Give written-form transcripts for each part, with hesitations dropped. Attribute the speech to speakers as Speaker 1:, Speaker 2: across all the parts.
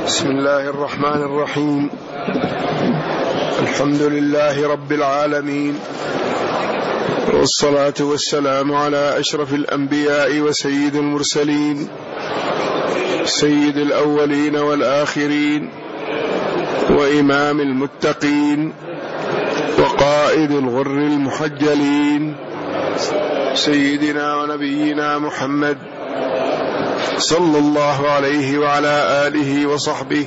Speaker 1: بسم الله الرحمن الرحيم. الحمد لله رب العالمين، والصلاة والسلام على أشرف الأنبياء وسيد المرسلين، سيد الأولين والآخرين، وإمام المتقين، وقائد الغر المحجلين، سيدنا ونبينا محمد صلى الله عليه وعلى آله وصحبه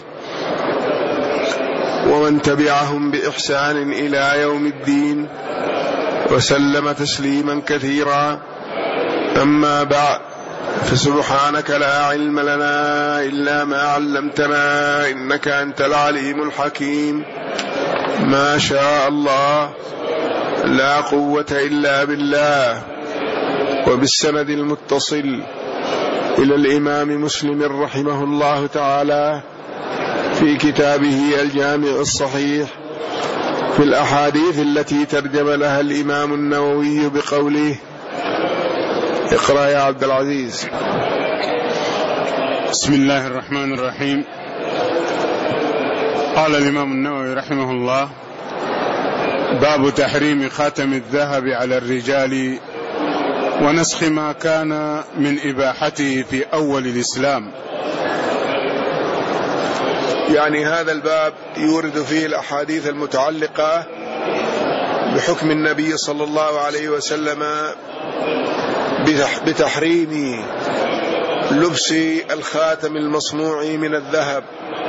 Speaker 1: ومن تبعهم بإحسان إلى يوم الدين، وسلم تسليما كثيرا. أما بعد، فسبحانك لا علم لنا إلا ما علمتنا، إنك أنت العليم الحكيم. ما شاء الله، لا قوة إلا بالله. وبالسند المتصل إلى الإمام مسلم رحمه الله تعالى في كتابه الجامع الصحيح في الأحاديث التي ترجم لها الإمام النووي بقوله: اقرأ يا عبد العزيز.
Speaker 2: بسم الله الرحمن الرحيم. قال الإمام النووي رحمه الله: باب تحريم خاتم الذهب على الرجال ونسخ ما كان من إباحته في أول الإسلام.
Speaker 1: يعني هذا الباب يورد فيه الأحاديث المتعلقة بحكم النبي صلى الله عليه وسلم بتحريم لبس الخاتم المصنوع من الذهب،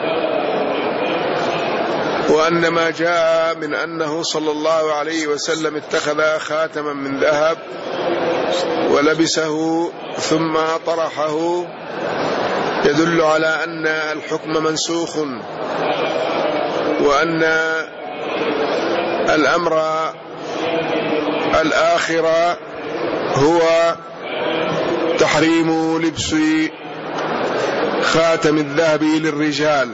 Speaker 1: وأن ما جاء من أنه صلى الله عليه وسلم اتخذ خاتما من ذهب ولبسه ثم طرحه يدل على أن الحكم منسوخ، وأن الأمر الآخر هو تحريم لبس خاتم الذهب للرجال.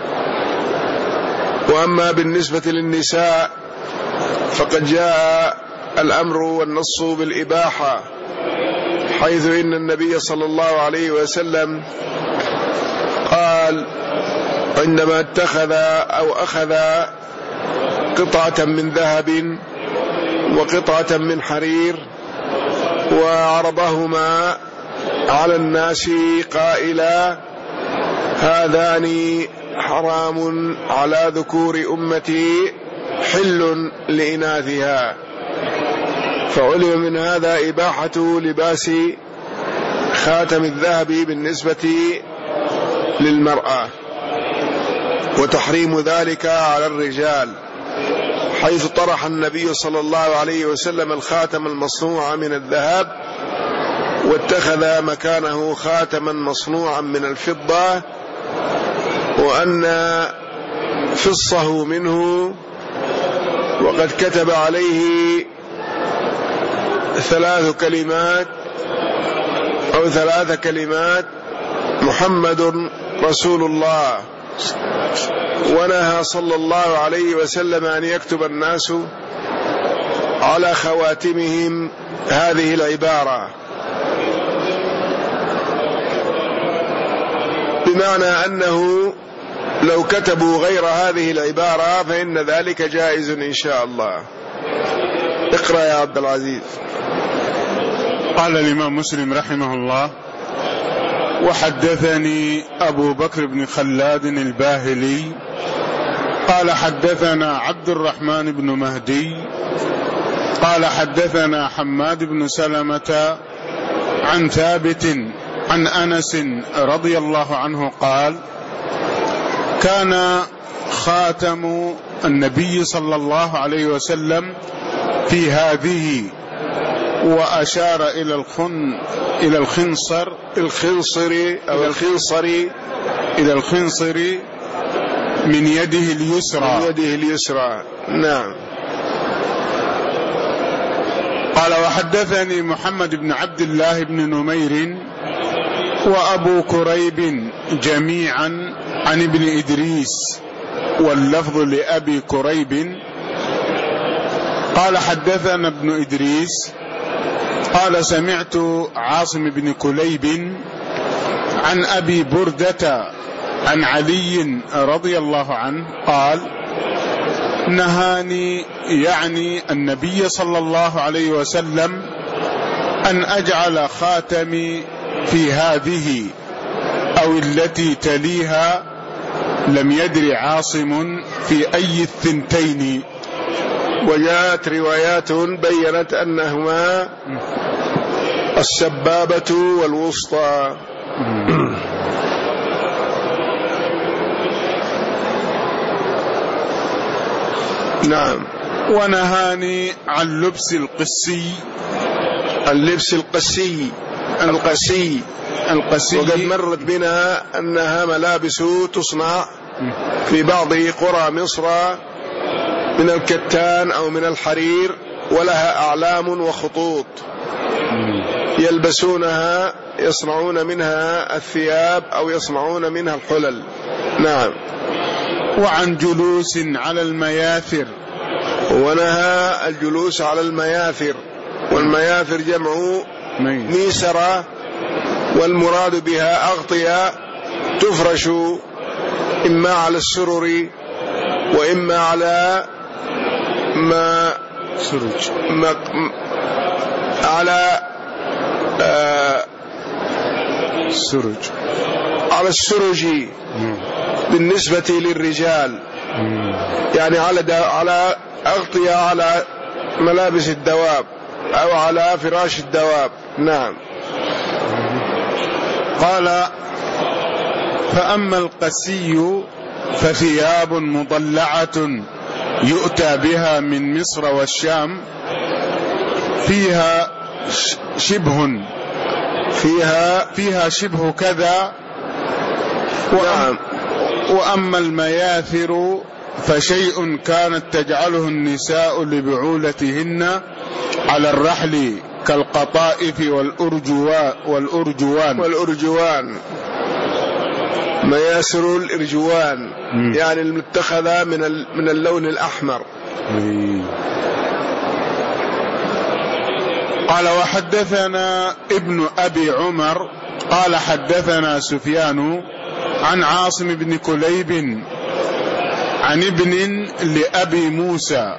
Speaker 1: وأما بالنسبة للنساء فقد جاء الأمر والنص بالإباحة، حيث إن النبي صلى الله عليه وسلم قال عندما اتخذ أو أخذ قطعة من ذهب وقطعة من حرير وعرضهما على الناس قائلا: هذان حرام على ذكور أمتي حل لإناثها. فعلم من هذا إباحة لباس خاتم الذهب بالنسبة للمرأة، وتحريم ذلك على الرجال، حيث طرح النبي صلى الله عليه وسلم الخاتم المصنوع من الذهب واتخذ مكانه خاتما مصنوعا من الفضة، وأن فصه منه، وقد كتب عليه 3 كلمات أو 3 كلمات: محمد رسول الله. ونهى صلى الله عليه وسلم أن يكتب الناس على خواتمهم هذه العبارة، بمعنى أنه لو كتبوا غير هذه العبارة فإن ذلك جائز إن شاء الله. اقرأ يا عبد العزيز.
Speaker 2: قال الإمام مسلم رحمه الله: وحدثني أبو بكر بن خلاد الباهلي قال حدثنا عبد الرحمن بن مهدي قال حدثنا حماد بن سلمة عن ثابت عن أنس رضي الله عنه قال: كان خاتم النبي صلى الله عليه وسلم في هذه، وأشار إلى الخنصر أو الخنصر من يده اليسرى. نعم. قال: وحدثني محمد بن عبد الله بن نمير وأبو كريب جميعا عن ابن إدريس، واللفظ لأبي كريب. قال: حدثنا ابن إدريس قال: سمعت عاصم بن كليب عن أبي بردة عن علي رضي الله عنه قال: نهاني يعني النبي صلى الله عليه وسلم أن أجعل خاتمي في هذه أو التي تليها، لم يدر عاصم في أي الثنتين.
Speaker 1: وجاءت روايات بيّنت أنهما السبابة والوسطى. نعم.
Speaker 2: ونهاني عن لبس القسي.
Speaker 1: اللبس القسي وقد مرت بنا أنها ملابس تصنع في بعض قرى مصر من الكتان أو من الحرير، ولها أعلام وخطوط يلبسونها، يصنعون منها الثياب أو يصنعون منها الحلل. نعم.
Speaker 2: وعن جلوس على المياثر.
Speaker 1: ونهى الجلوس على المياثر، والمياثر جمع ميسرة، والمراد بها أغطية تفرش إما على السرر وإما على على السرج بالنسبة للرجال، يعني على أغطية على ملابس الدواب أو على فراش الدواب. نعم.
Speaker 2: قال: فأما القسي فثياب مضلعة يؤتى بها من مصر والشام، فيها شبه كذا.
Speaker 1: نعم.
Speaker 2: وأما المياثر فشيء كانت تجعله النساء لبعولتهن على الرحل كالقطائف والأرجوان. مياسر الإرجوان
Speaker 1: يعني المتخذة من اللون الأحمر.
Speaker 2: قال: وحدثنا ابن أبي عمر قال: حدثنا سفيان عن عاصم بن كليب عن ابن لأبي موسى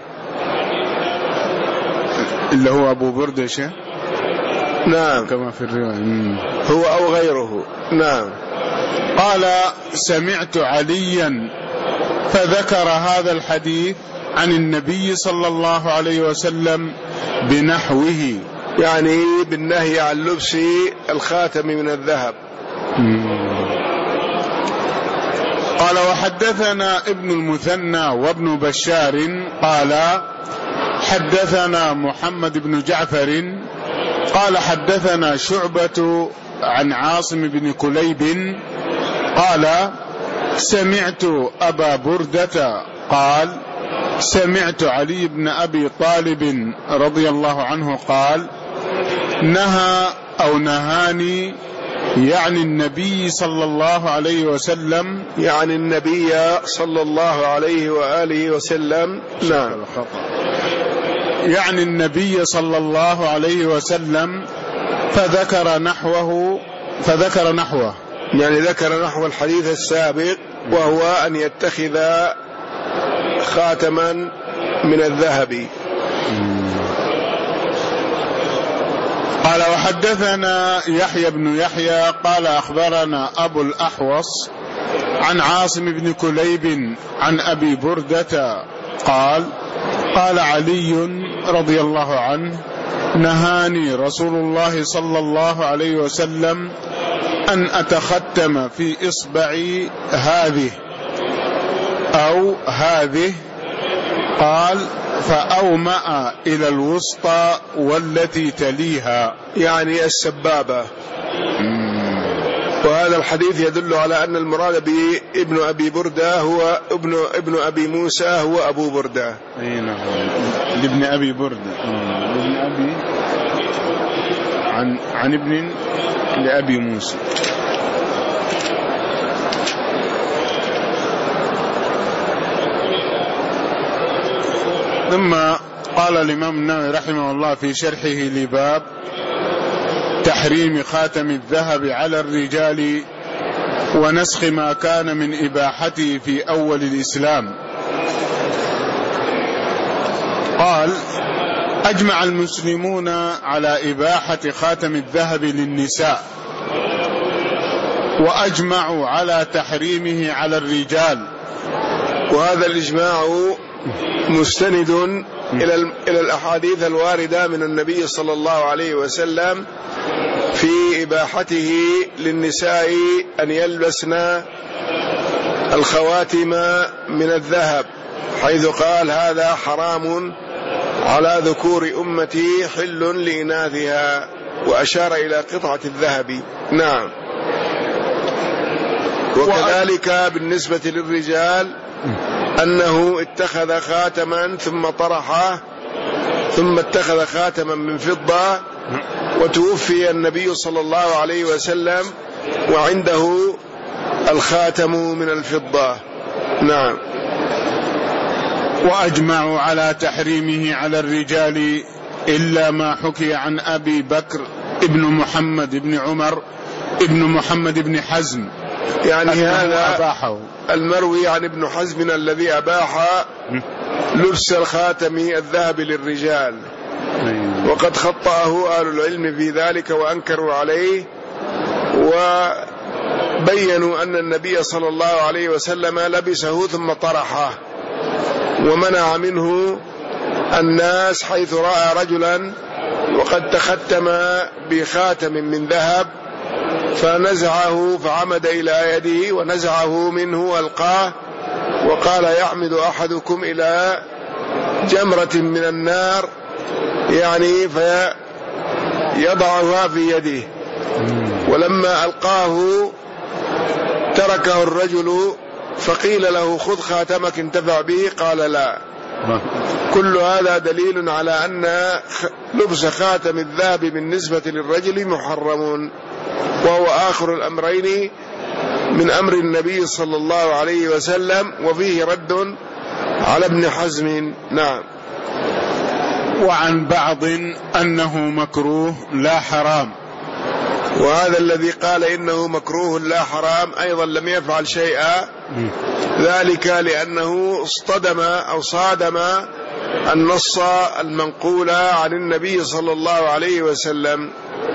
Speaker 2: اللي هو أبو بردة.
Speaker 1: نعم.
Speaker 2: كما في الرواية
Speaker 1: هو أو غيره. نعم.
Speaker 2: قال: سمعت عليا فذكر هذا الحديث عن النبي صلى الله عليه وسلم بنحوه،
Speaker 1: يعني بالنهي عن لبس الخاتم من الذهب.
Speaker 2: قال: وحدثنا ابن المثنى وابن بشار قال: حدثنا محمد بن جعفر قال: حدثنا شعبة عن عاصم بن كليب قال: سمعت أبا بردة قال: سمعت علي بن أبي طالب رضي الله عنه قال: نهى أو نهاني، يعني النبي صلى الله عليه وسلم،
Speaker 1: يعني النبي صلى الله عليه وآله وسلم. نعم.
Speaker 2: يعني النبي صلى الله عليه وسلم فذكر نحوه يعني
Speaker 1: ذكر نحو الحديث السابق، وهو أن يتخذ خاتما من الذهب.
Speaker 2: قال: وحدثنا يحيى بن يحيى قال: أخبرنا أبو الأحوص عن عاصم بن كليب عن أبي بردة قال: قال علي رضي الله عنه: نهاني رسول الله صلى الله عليه وسلم أن أتختم في إصبعي هذه أو هذه، قال: فأومأ إلى الوسطى والتي تليها،
Speaker 1: يعني السبابة. وهذا الحديث يدل على أن المراد بابن أبي بردة هو ابن أبي موسى، هو أبو بردة.
Speaker 2: لابن أبي بردة، لابن أبي عن ابن لأبي موسى. ثم قال الإمام النووي رحمه الله في شرحه لباب تحريم خاتم الذهب على الرجال ونسخ ما كان من إباحته في أول الإسلام. قال: أجمع المسلمون على إباحة خاتم الذهب للنساء، وأجمعوا على تحريمه على الرجال.
Speaker 1: وهذا الإجماع مستند إلى الأحاديث الواردة من النبي صلى الله عليه وسلم في إباحته للنساء أن يلبسن الخواتم من الذهب، حيث قال: هذا حرام على ذكور أمتي حل لإناثها، وأشار إلى قطعة الذهب. نعم. وكذلك بالنسبة للرجال أنه اتخذ خاتما ثم طرحه، ثم اتخذ خاتما من فضة، وتوفي النبي صلى الله عليه وسلم وعنده الخاتم من الفضة. نعم.
Speaker 2: وأجمعوا على تحريمه على الرجال إلا ما حكي عن أبي بكر ابن محمد ابن عمر ابن محمد ابن حزم،
Speaker 1: يعني هذا
Speaker 2: أباحه
Speaker 1: المروي عن ابن حزم الذي أباح لبس الخاتم الذهب للرجال، وقد خطأه أهل العلم في ذلك وأنكروا عليه، وبينوا أن النبي صلى الله عليه وسلم لبسه ثم طرحه، ومنع منه الناس حيث رأى رجلا وقد تختم بخاتم من ذهب فنزعه، فعمد إلى يده ونزعه منه وألقاه، وقال: يعمد أحدكم إلى جمرة من النار، يعني فيضعها في يده. ولما ألقاه تركه الرجل، فقيل له: خذ خاتمك انتفع به، قال: لا. كل هذا دليل على أن لبس خاتم الذهب بالنسبة للرجل محرم، وهو آخر الأمرين من أمر النبي صلى الله عليه وسلم، وفيه رد على ابن حزم. نعم.
Speaker 2: وعن بعض أنه مكروه لا حرام،
Speaker 1: وهذا الذي قال إنه مكروه لا حرام أيضا لم يفعل شيئا، ذلك لأنه اصطدم أو صادم النص المنقول عن النبي صلى الله عليه وسلم.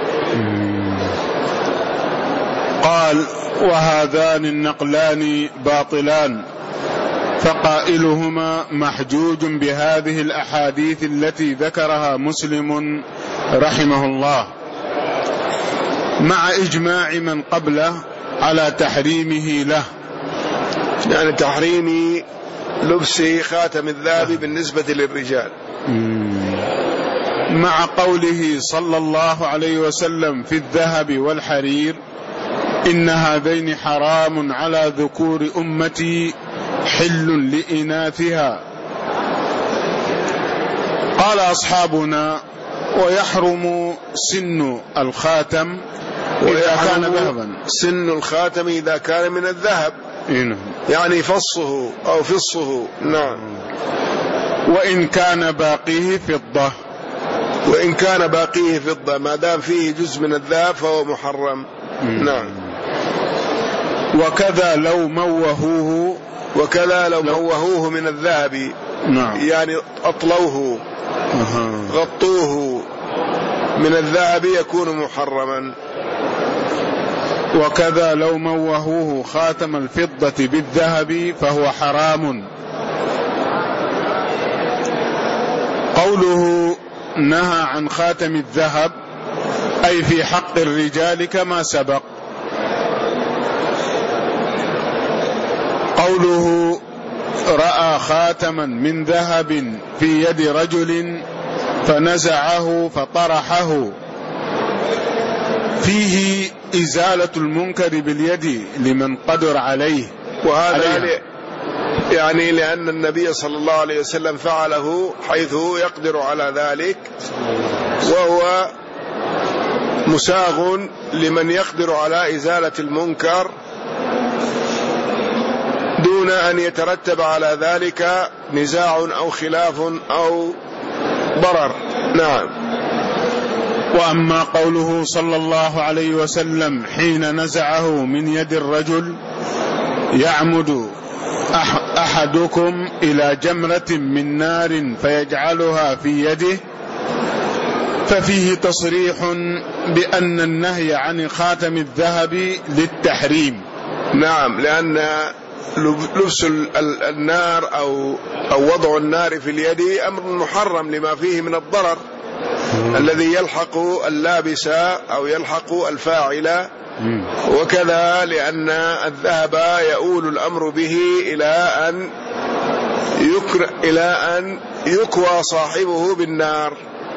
Speaker 2: قال: وهذان النقلان باطلان، فقائلهما محجوج بهذه الأحاديث التي ذكرها مسلم رحمه الله، مع إجماع من قبله على تحريمه له،
Speaker 1: يعني تحريم لبس خاتم الذهب بالنسبة للرجال،
Speaker 2: مع قوله صلى الله عليه وسلم في الذهب والحرير: إن هذين حرام على ذكور أمتي حل لإناثها. قال أصحابنا: ويحرم سن الخاتم إذا كان ذهبا.
Speaker 1: سن الخاتم إذا كان من الذهب، يعني فصه أو فصه. نعم.
Speaker 2: وإن كان باقيه فضة،
Speaker 1: وإن كان باقيه فضة، ما دام فيه جزء من الذهب فهو محرم. نعم.
Speaker 2: وكذا لو موهوه،
Speaker 1: وكذا لو موهوه من الذهب،
Speaker 2: نعم،
Speaker 1: يعني أطلوه غطوه من الذهب يكون محرما.
Speaker 2: وكذا لو موهوه خاتم الفضة بالذهب فهو حرام. قوله نهى عن خاتم الذهب أي في حق الرجال كما سبق. قوله رأى خاتما من ذهب في يد رجل فنزعه فطرحه فيه إزالة المنكر باليد لمن قدر عليه.
Speaker 1: وهذا يعني لأن النبي صلى الله عليه وسلم فعله حيث يقدر على ذلك، وهو مساغ لمن يقدر على إزالة المنكر دون أن يترتب على ذلك نزاع أو خلاف أو ضرر. نعم.
Speaker 2: وأما قوله صلى الله عليه وسلم حين نزعه من يد الرجل يعمد أحدكم إلى جمرة من نار فيجعلها في يده، ففيه تصريح بأن النهي عن خاتم الذهب للتحريم.
Speaker 1: نعم، لأن لبس النار أو وضع النار في اليد أمر محرم لما فيه من الضرر الذي يلحق اللابس أو يلحق الفاعل، وكذا لأن الذهب يؤول الأمر به إلى أن يكوى صاحبه بالنار،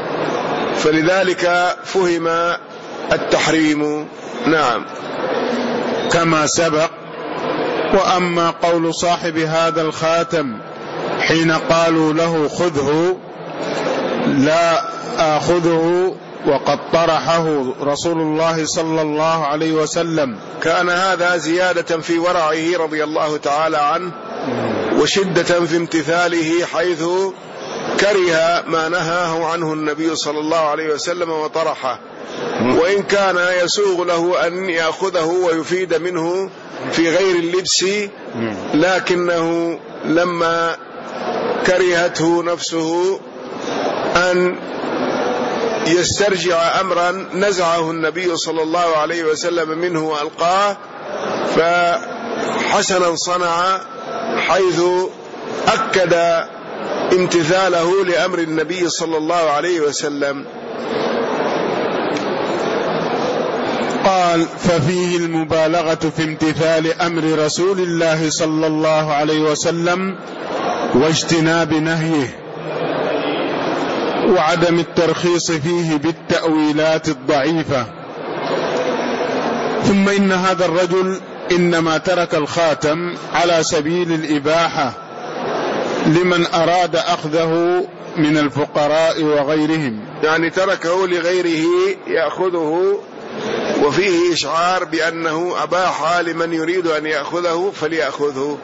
Speaker 1: فلذلك فهم التحريم. نعم،
Speaker 2: كما سبق. وأما قول صاحب هذا الخاتم حين قالوا له خذه لا آخذه وقد طرحه رسول الله صلى الله عليه وسلم،
Speaker 1: كان هذا زيادة في ورعه رضي الله تعالى عنه وشدة في امتثاله، حيث كره ما نهاه عنه النبي صلى الله عليه وسلم وطرحه، وإن كان يسوغ له أن يأخذه ويفيد منه في غير اللبس، لكنه لما كرهته نفسه أن يسترجع أمرا نزعه النبي صلى الله عليه وسلم منه وألقاه، فحسنا صنع حيث أكد امتثاله لأمر النبي صلى الله عليه وسلم.
Speaker 2: قال: ففيه المبالغة في امتثال أمر رسول الله صلى الله عليه وسلم واجتناب نهيه، وعدم الترخيص فيه بالتأويلات الضعيفة. ثم إن هذا الرجل إنما ترك الخاتم على سبيل الإباحة لمن أراد أخذه من الفقراء وغيرهم،
Speaker 1: يعني تركه لغيره يأخذه، وفيه إشعار بأنه أباح لمن يريد أن يأخذه فليأخذه.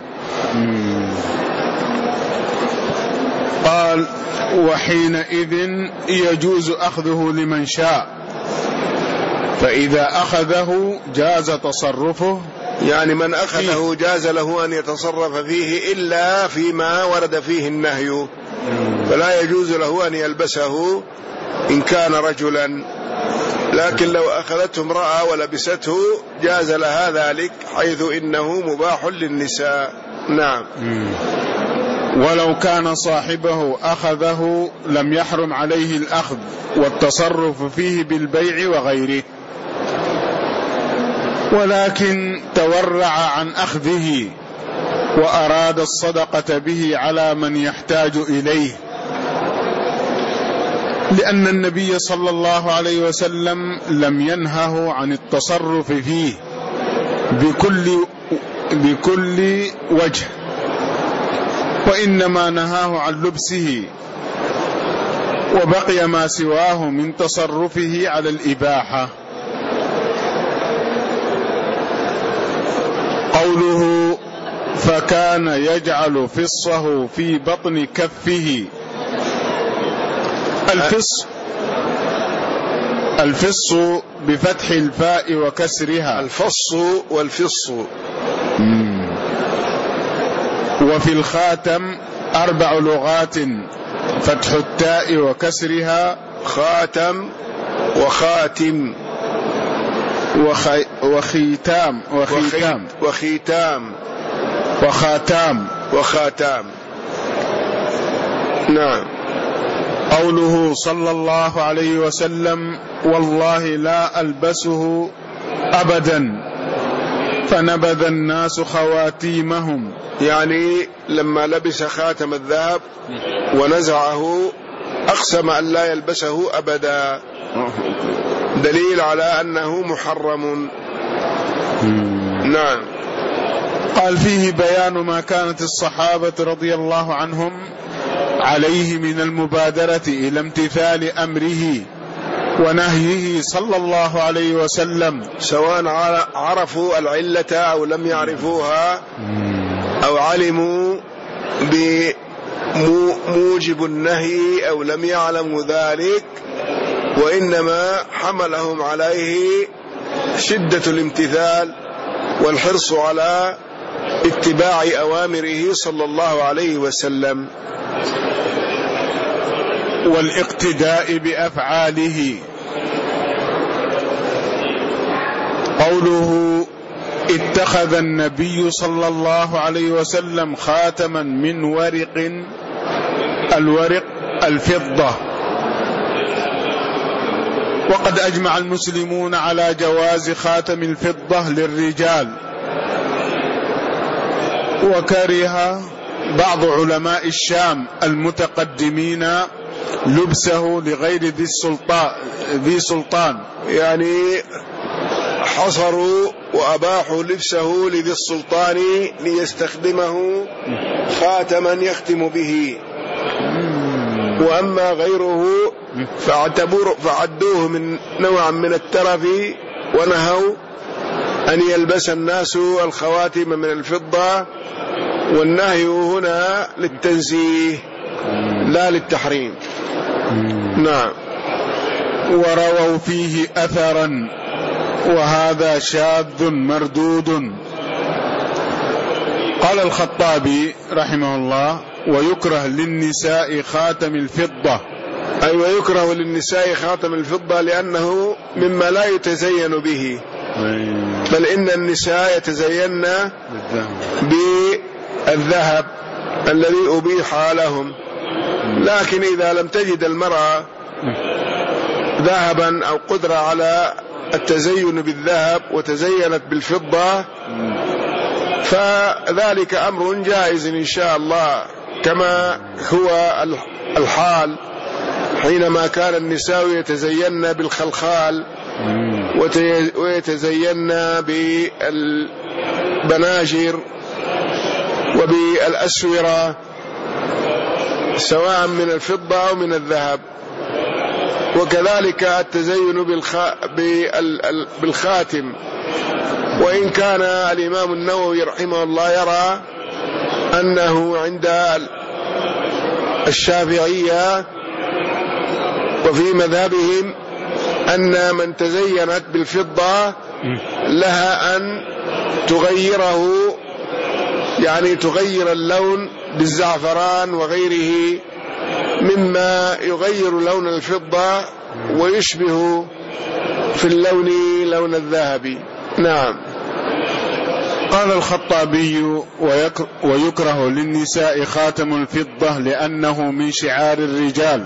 Speaker 2: قال: وحينئذ يجوز أخذه لمن شاء، فإذا أخذه جاز تصرفه،
Speaker 1: يعني من أخذه جاز له أن يتصرف فيه إلا فيما ورد فيه النهي، فلا يجوز له أن يلبسه إن كان رجلا، لكن لو أخذته امرأة ولبسته جاز لها ذلك، حيث إنه مباح للنساء. نعم.
Speaker 2: ولو كان صاحبه أخذه لم يحرم عليه الأخذ والتصرف فيه بالبيع وغيره، ولكن تورع عن أخذه وأراد الصدقة به على من يحتاج إليه، لأن النبي صلى الله عليه وسلم لم ينهه عن التصرف فيه بكل وجه، وإنما نهاه عن لبسه، وبقي ما سواه من تصرفه على الإباحة. قوله: فكان يجعل فصه في بطن كفه. الفص بفتح الفاء وكسرها،
Speaker 1: الفص والفص.
Speaker 2: وفي الخاتم 4 لغات: فتح التاء وكسرها
Speaker 1: خاتم وخاتم
Speaker 2: وخيتام
Speaker 1: وخاتام. نعم.
Speaker 2: قوله صلى الله عليه وسلم: والله لا ألبسه أبدا، فنبذ الناس خواتيمهم،
Speaker 1: يعني لما لبس خاتم الذهب ونزعه أقسم أن لا يلبسه أبدا، دليل على أنه محرم. نعم.
Speaker 2: قال: فيه بيان ما كانت الصحابة رضي الله عنهم عليه من المبادرة إلى امتثال أمره ونهيه صلى الله عليه وسلم،
Speaker 1: سواء عرفوا العلة أو لم يعرفوها، أو علموا بموجب النهي أو لم يعلموا ذلك، وإنما حملهم عليه شدة الامتثال والحرص على اتباع أوامره صلى الله عليه وسلم
Speaker 2: والاقتداء بأفعاله. قوله اتخذ النبي صلى الله عليه وسلم خاتما من ورق، الورق الفضة، وقد أجمع المسلمون على جواز خاتم الفضة للرجال، وكره بعض علماء الشام المتقدمين لبسه لغير ذي سلطان،
Speaker 1: يعني حصروا وأباحوا لبسه لذي السلطان ليستخدمه خاتما يختم به، وأما غيره فعدوه من نوع من الترف، ونهوا أن يلبس الناس الخواتم من الفضة، والنهي هنا للتنزيه لا للتحريم. نعم.
Speaker 2: ورووا فيه أثرا وهذا شاذ مردود. قال الخطابي رحمه الله: ويكره للنساء خاتم الفضة.
Speaker 1: أي ويكره للنساء خاتم الفضة لأنه مما لا يتزين به، بل إن النساء يتزين بالذهب الذي أبيح لهم، لكن إذا لم تجد المرأة ذهبا أو قدرة على التزين بالذهب وتزينت بالفضة فذلك أمر جائز إن شاء الله، كما هو الحال حينما كان النساء يتزين بالخلخال ويتزين بالبناجر وبالأسورة سواء من الفضة أو من الذهب، وكذلك التزين بالخاتم. وإن كان الإمام النووي رحمه الله يرى أنه عند الشافعية وفي مذهبهم أن من تزينت بالفضة لها أن تغيره، يعني تغير اللون بالزعفران وغيره مما يغير لون الفضة ويشبه في اللون لون الذهب. نعم.
Speaker 2: قال الخطابي: ويكره للنساء خاتم الفضة لأنه من شعار الرجال،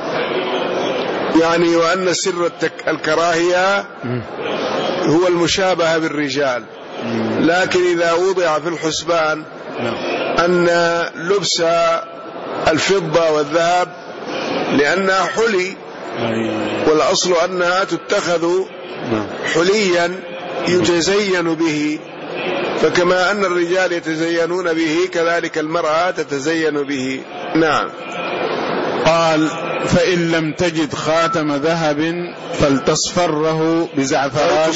Speaker 1: يعني وأن سر الكراهية هو المشابهة بالرجال، لكن إذا وضع في الحسبان أن لبس الفضة والذهب لأنها حلي، والأصل أنها تتخذ حليا يتزين به، فكما أن الرجال يتزينون به كذلك المرأة تتزين به. نعم.
Speaker 2: قال: فإن لم تجد خاتم ذهب فلتصفره بزعفران،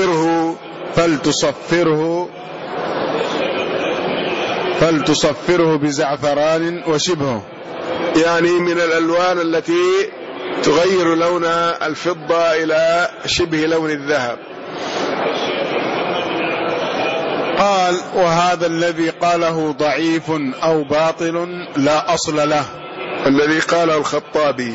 Speaker 2: فلتصفره بزعفران وشبهه،
Speaker 1: يعني من الألوان التي تغير لون الفضة إلى شبه لون الذهب.
Speaker 2: قال: وهذا الذي قاله ضعيف أو باطل لا أصل له.
Speaker 1: الذي قاله الخطابي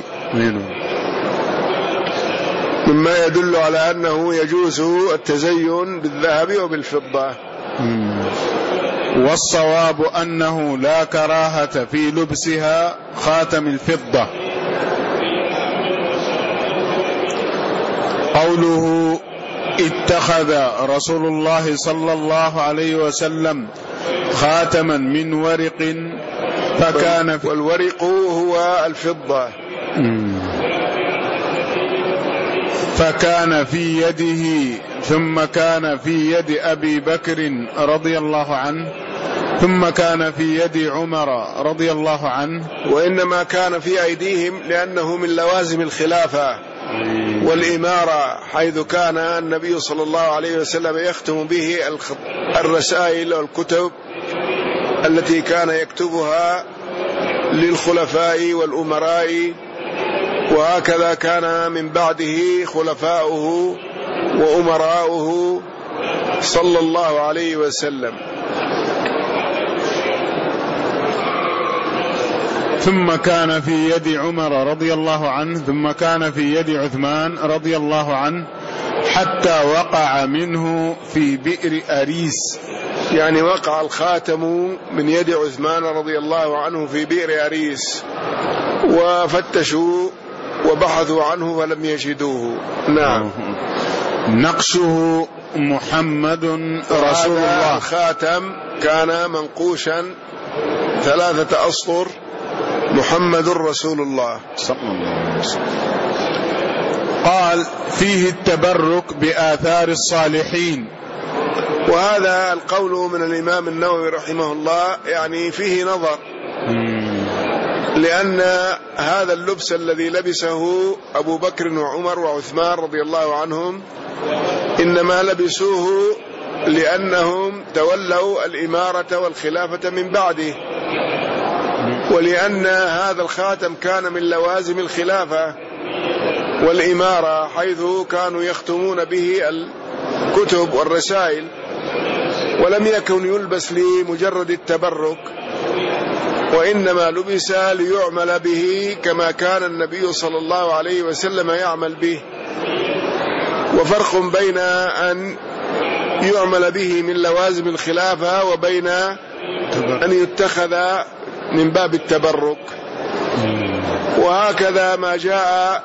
Speaker 1: مما يدل على أنه يجوز التزين بالذهب وبالفضة.
Speaker 2: والصواب أنه لا كراهة في لبسها خاتم الفضة. قوله: اتخذ رسول الله صلى الله عليه وسلم خاتما من ورق فكان
Speaker 1: والورق هو الفضة،
Speaker 2: فكان في يده، ثم كان في يد أبي بكر رضي الله عنه، ثم كان في يد عمر رضي الله عنه.
Speaker 1: وإنما كان في أيديهم لأنه من لوازم الخلافة والإمارة، حيث كان النبي صلى الله عليه وسلم يختم به الرسائل والكتب التي كان يكتبها للخلفاء والأمراء وهكذا كان من بعده خلفاؤه وأمراؤه صلى الله عليه وسلم.
Speaker 2: ثم كان في يد عمر رضي الله عنه، ثم كان في يد عثمان رضي الله عنه، حتى وقع منه في بئر أريس.
Speaker 1: يعني وقع الخاتم من يد عثمان رضي الله عنه في بئر أريس، وفتشوا وبحثوا عنه ولم يجدوه. نعم.
Speaker 2: نقشه محمد رسول الله.
Speaker 1: الخاتم كان منقوشا 3 أسطر، محمد رسول الله
Speaker 2: صلى الله عليه وسلم. قال فيه التبرك بآثار الصالحين.
Speaker 1: وهذا القول من الإمام النووي رحمه الله يعني فيه نظر، لأن هذا اللبس الذي لبسه أبو بكر وعمر وعثمان رضي الله عنهم إنما لبسوه لأنهم تولوا الإمارة والخلافة من بعده، ولأن هذا الخاتم كان من لوازم الخلافة والإمارة، حيث كانوا يختمون به الكتب والرسائل، ولم يكن يلبس لمجرد التبرك، وإنما لبس ليعمل به كما كان النبي صلى الله عليه وسلم يعمل به. وفرق بين أن يعمل به من لوازم الخلافة وبين أن يتخذ من باب التبرك. وهكذا ما جاء.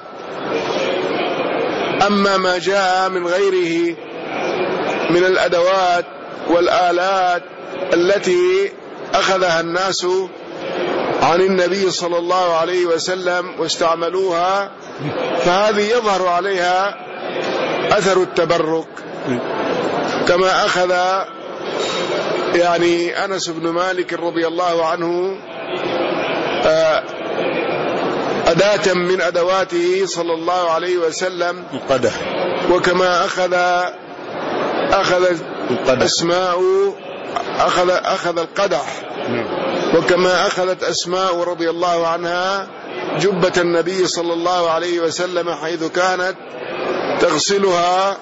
Speaker 1: أما ما جاء من غيره من الأدوات والآلات التي أخذها الناس عن النبي صلى الله عليه وسلم واستعملوها، فهذه يظهر عليها أثر التبرك، كما أخذ يعني أنس بن مالك رضي الله عنه أداة من أدواته صلى الله عليه وسلم
Speaker 2: القدح،
Speaker 1: وكما أخذ أسماء أخذ القدح، وكما أخذت أسماء رضي الله عنها جبة النبي صلى الله عليه وسلم، حيث كانت تغسلها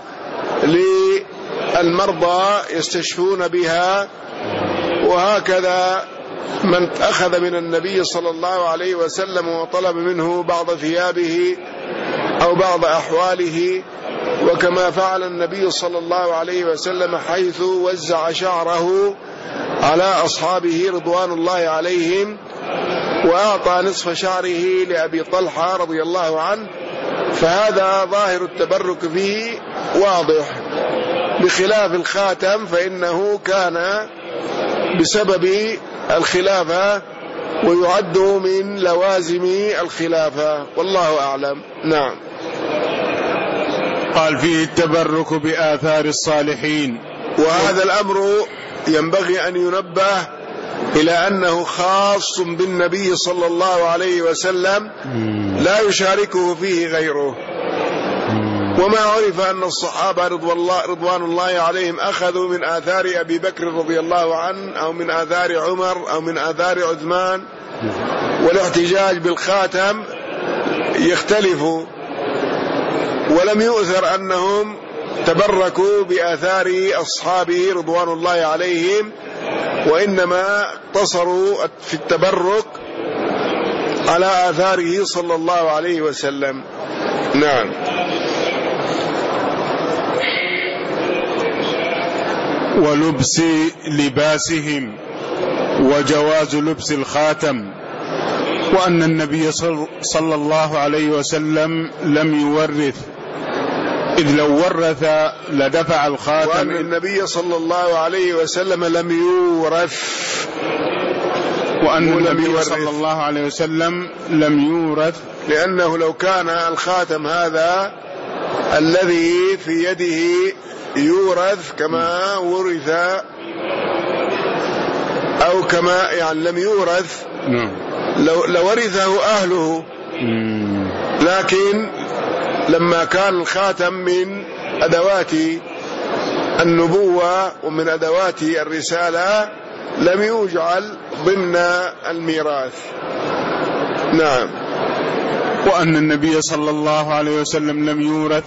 Speaker 1: للمرضى يستشفون بها. وهكذا من أخذ من النبي صلى الله عليه وسلم وطلب منه بعض ثيابه أو بعض أحواله، وكما فعل النبي صلى الله عليه وسلم حيث وزع شعره على أصحابه رضوان الله عليهم، وأعطى نصف شعره لأبي طلحة رضي الله عنه، فهذا ظاهر التبرك فيه واضح، بخلاف الخاتم فإنه كان بسبب الخلافة ويعد من لوازم الخلافة، والله أعلم. نعم.
Speaker 2: قال فيه التبرك بآثار الصالحين،
Speaker 1: وهذا الأمر ينبغي أن ينبه إلى أنه خاص بالنبي صلى الله عليه وسلم، لا يشاركه فيه غيره. وما عرف أن الصحابة رضوان الله عليهم أخذوا من آثار أبي بكر رضي الله عنه أو من آثار عمر أو من آثار عثمان، والاحتجاج بالخاتم يختلف، ولم يؤثر أنهم تبركوا بآثار أصحابه رضوان الله عليهم، وإنما اقتصروا في التبرك على آثاره صلى الله عليه وسلم. نعم.
Speaker 2: ولبس لباسهم، وجواز لبس الخاتم، وأن النبي صلى الله عليه وسلم لم يورث، إذ لو ورث لدفع الخاتم.
Speaker 1: وأن النبي صلى الله عليه وسلم لم يورث،
Speaker 2: وأن النبي صلى الله عليه وسلم لم يورث،
Speaker 1: لأنه لو كان الخاتم هذا الذي في يده يورث كما ورث أو كما يعني لم يورث لورثه أهله، لكن لما كان الخاتم من أدوات النبوة ومن أدوات الرسالة لم يجعل ضمن الميراث. نعم.
Speaker 2: وأن النبي صلى الله عليه وسلم لم يورث،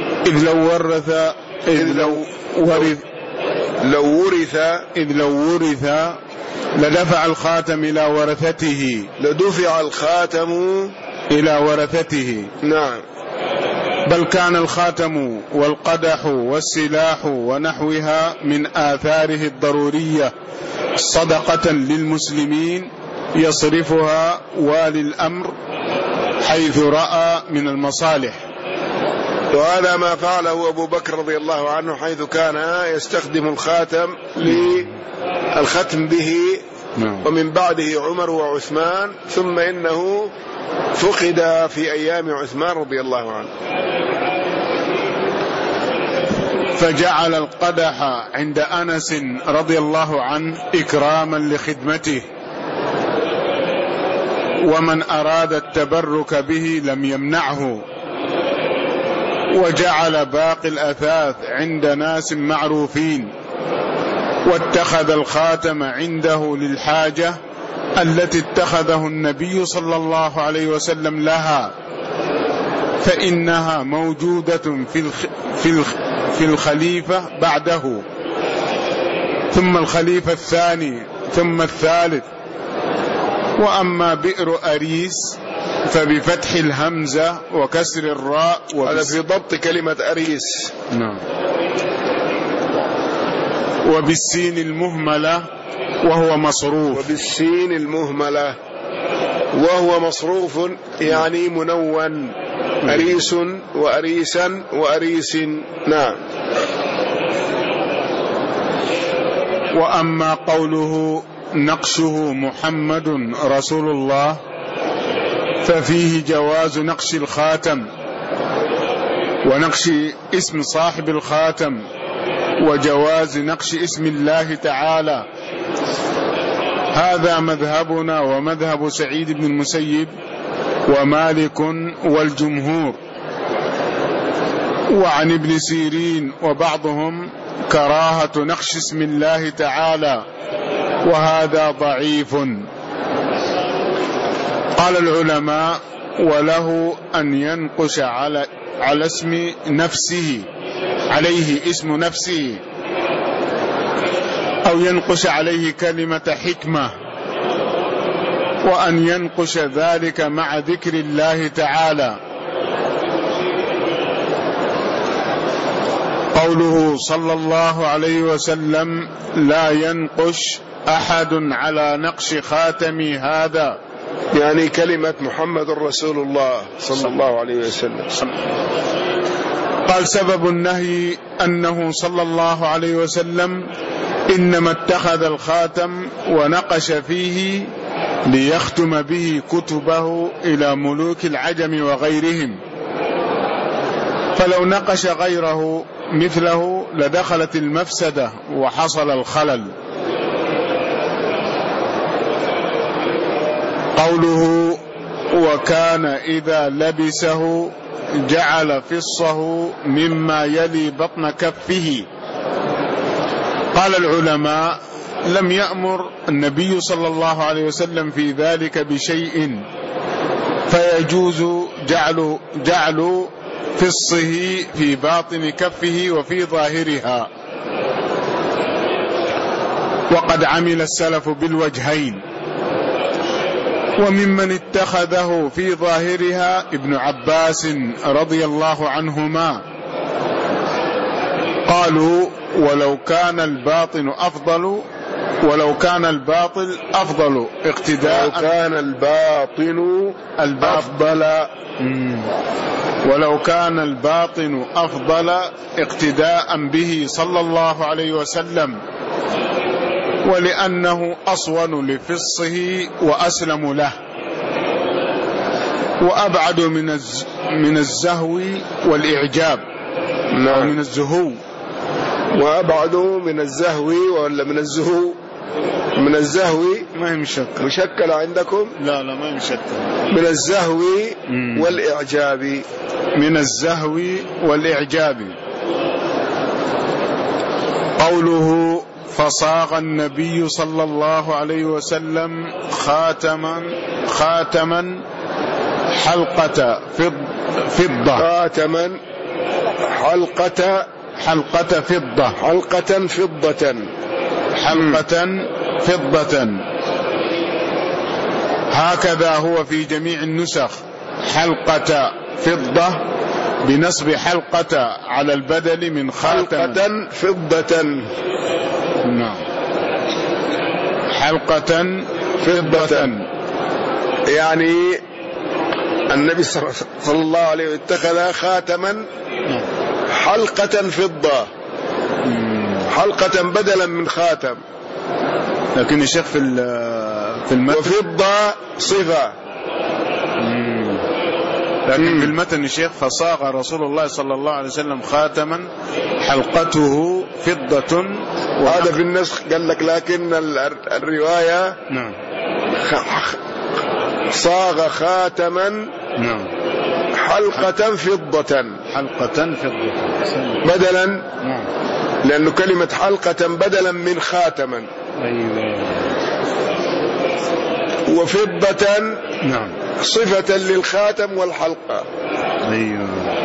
Speaker 2: إذ لو ورث لدفع الخاتم إلى ورثته،
Speaker 1: لدفع الخاتم
Speaker 2: إلى ورثته.
Speaker 1: نعم.
Speaker 2: بل كان الخاتم والقدح والسلاح ونحوها من آثاره الضرورية صدقة للمسلمين يصرفها والي الأمر حيث رأى من المصالح.
Speaker 1: وهذا ما فعله أبو بكر رضي الله عنه، حيث كان يستخدم الخاتم للختم به، ومن بعده عمر وعثمان، ثم إنه فقد في أيام عثمان رضي الله عنه.
Speaker 2: فجعل القدح عند أنس رضي الله عنه إكراما لخدمته، ومن أراد التبرك به لم يمنعه. وجعل باقي الأثاث عند ناس معروفين، واتخذ الخاتم عنده للحاجة التي اتخذه النبي صلى الله عليه وسلم لها، فإنها موجودة في الخليفة بعده، ثم الخليفة الثاني، ثم الثالث. وأما بئر أريس فبفتح الهمزة وكسر الراء،
Speaker 1: هذا في ضبط كلمة أريس.
Speaker 2: نعم. وبالسين المهملة وهو مصروف،
Speaker 1: وبالسين المهملة وهو مصروف، يعني منون. أريس وأريسا وأريس. نعم.
Speaker 2: وأما قوله نقشه محمد رسول الله ففيه جواز نقش الخاتم ونقش اسم صاحب الخاتم، وجواز نقش اسم الله تعالى. هذا مذهبنا ومذهب سعيد بن المسيب ومالك والجمهور، وعن ابن سيرين وبعضهم كراهة نقش اسم الله تعالى، وهذا ضعيف. قال العلماء: وله أن ينقش على اسم نفسه، عليه اسم نفسه، أو ينقش عليه كلمة حكمة، وأن ينقش ذلك مع ذكر الله تعالى. قوله صلى الله عليه وسلم: لا ينقش أحد على نقش خاتمي هذا،
Speaker 1: يعني كلمة محمد رسول الله صلى الله عليه وسلم.
Speaker 2: قال: سبب النهي أنه صلى الله عليه وسلم إنما اتخذ الخاتم ونقش فيه ليختم به كتبه إلى ملوك العجم وغيرهم، فلو نقش غيره مثله لدخلت المفسدة وحصل الخلل. قوله: وكان إذا لبسه جعل فصه مما يلي بطن كفه. قال العلماء: لم يأمر النبي صلى الله عليه وسلم في ذلك بشيء، فيجوز جعل فصه في باطن كفه وفي ظاهرها، وقد عمل السلف بالوجهين. وممن اتخذه في ظاهرها ابن عباس رضي الله عنهما، قالوا: ولو كان الباطن أفضل اقتداء، ولو كان الباطن أفضل اقتداء به صلى الله عليه وسلم، ولأنه أصون لفصه وأسلم له، وأبعد من الزهو والإعجاب، أو من الزهو،
Speaker 1: وأبعد من الزهو ولا من الزهو؟ من الزهو
Speaker 2: ما هي
Speaker 1: مشكلة عندكم؟
Speaker 2: لا ما هي مشكلة.
Speaker 1: من الزهو والإعجاب،
Speaker 2: من الزهو والإعجاب. قوله: فصاغ النبي صلى الله عليه وسلم خاتما حلقة فضة.
Speaker 1: خاتما حلقة
Speaker 2: فضة.
Speaker 1: حلقة فضة.
Speaker 2: حلقة فضة. هكذا هو في جميع النسخ، حلقة فضة بنصب حلقة على البدل من خاتم.
Speaker 1: حلقة فضة.
Speaker 2: نعم. حلقة فضة
Speaker 1: يعني النبي صلى الله عليه وسلم اتخذ خاتما حلقة فضة، حلقة بدلا من خاتم.
Speaker 2: لكن الشيخ في المتن
Speaker 1: وفضة صفة،
Speaker 2: لكن في المتن الشيخ فصاغ رسول الله صلى الله عليه وسلم خاتما حلقته فضة.
Speaker 1: هذا في النسخ قال لك، لكن الرواية
Speaker 2: نعم
Speaker 1: صاغ خاتما
Speaker 2: نعم
Speaker 1: حلقة فضة،
Speaker 2: حلقة فضة
Speaker 1: بدلا،
Speaker 2: نعم،
Speaker 1: لأنه كلمة حلقة بدلا من خاتما.
Speaker 2: أيوة.
Speaker 1: وفضة
Speaker 2: نعم
Speaker 1: صفة للخاتم والحلقة.
Speaker 2: أيوة.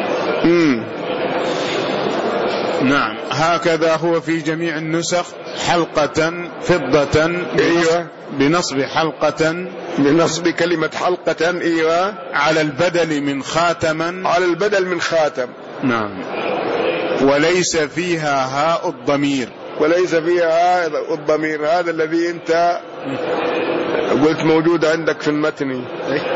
Speaker 2: نعم. هكذا هو في جميع النسخ، حلقة فضة.
Speaker 1: أيوة.
Speaker 2: بنصب حلقة،
Speaker 1: بنصب كلمة حلقة. أيوة.
Speaker 2: على البدل من خاتما،
Speaker 1: على البدل من خاتم.
Speaker 2: نعم. وليس فيها هاء الضمير.
Speaker 1: وليس فيها هاء الضمير، هذا الذي أنت قلت موجود عندك في المتن.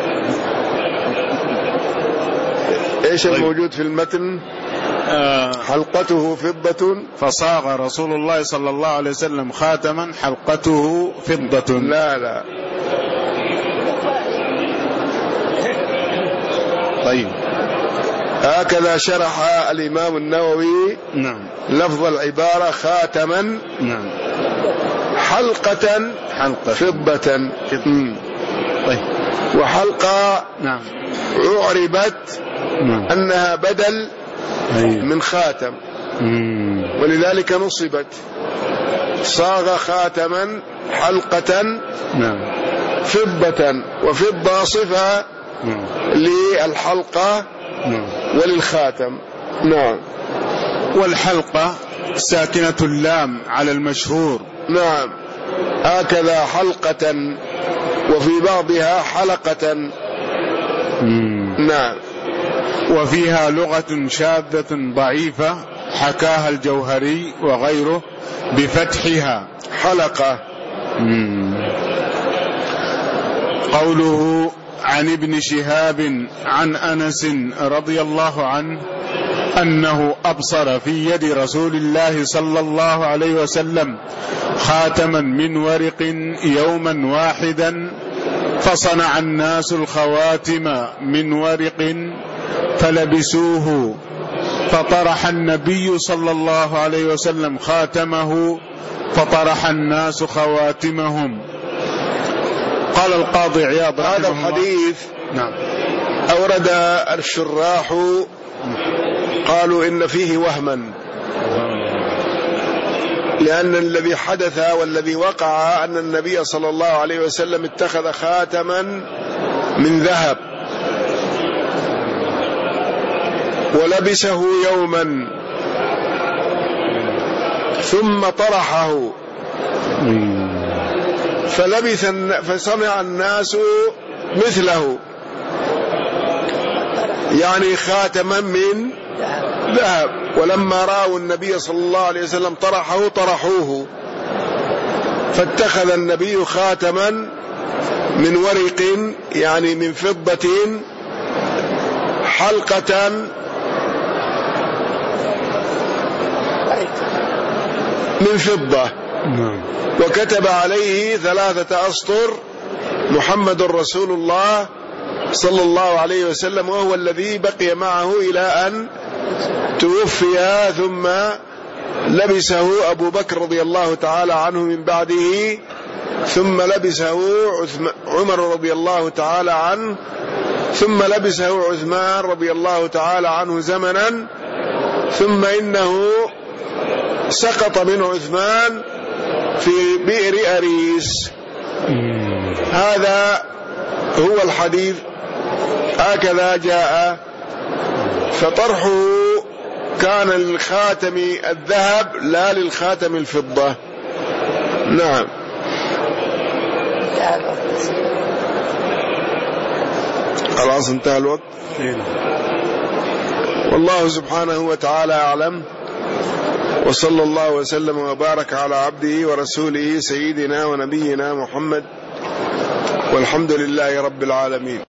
Speaker 1: ايش الموجود في المتن؟ حلقته فضة.
Speaker 2: فصاغ رسول الله صلى الله عليه وسلم خاتما حلقته فضة.
Speaker 1: لا.
Speaker 2: طيب.
Speaker 1: هكذا شرح الإمام النووي.
Speaker 2: نعم.
Speaker 1: لفظ العبارة خاتما،
Speaker 2: نعم،
Speaker 1: حلقة فضة.
Speaker 2: طيب.
Speaker 1: وحلقة
Speaker 2: نعم
Speaker 1: أعربت
Speaker 2: نعم
Speaker 1: أنها بدل من خاتم، ولذلك نصبت. صاغ خاتما حلقة
Speaker 2: نعم
Speaker 1: فضة، وفضة صفة للحلقة وللخاتم. نعم.
Speaker 2: والحلقة ساكنة اللام على المشهور.
Speaker 1: نعم. هكذا حلقة، وفي بعضها حلقة. نعم.
Speaker 2: وفيها لغة شاذة ضعيفة حكاها الجوهري وغيره بفتحها
Speaker 1: حلقة.
Speaker 2: قوله عن ابن شهاب عن أنس رضي الله عنه أنه أبصر في يد رسول الله صلى الله عليه وسلم خاتما من ورق يوما واحدا، فصنع الناس الخواتم من ورق فلبسوه، فطرح النبي صلى الله عليه وسلم خاتمه فطرح الناس خواتمهم. قال القاضي عياض
Speaker 1: هذا الحديث
Speaker 2: نعم
Speaker 1: أورد الشراح، قالوا إن فيه وهما، لأن الذي حدث والذي وقع أن النبي صلى الله عليه وسلم اتخذ خاتما من ذهب ولبسه يوما ثم طرحه، فصنع الناس مثله، يعني خاتما من ذهب. ولما رأوا النبي صلى الله عليه وسلم طرحه طرحوه، فاتخذ النبي خاتما من ورق، يعني من فضة، حلقة من فضة، وكتب عليه 3 أسطر محمد رسول الله صلى الله عليه وسلم، وهو الذي بقي معه إلى أن توفي، ثم لبسه أبو بكر رضي الله تعالى عنه من بعده، ثم لبسه عمر رضي الله تعالى عنه، ثم لبسه عثمان رضي الله تعالى عنه زمنا، ثم إنه سقط من عثمان في بئر أريس. هذا هو الحديث هكذا جاء. فطرحه كان للخاتم الذهب لا للخاتم الفضة. نعم. خلاص انتهى الوقت. والله سبحانه وتعالى أعلم، وصلى الله وسلم وبارك على عبده ورسوله سيدنا ونبينا محمد، والحمد لله رب العالمين.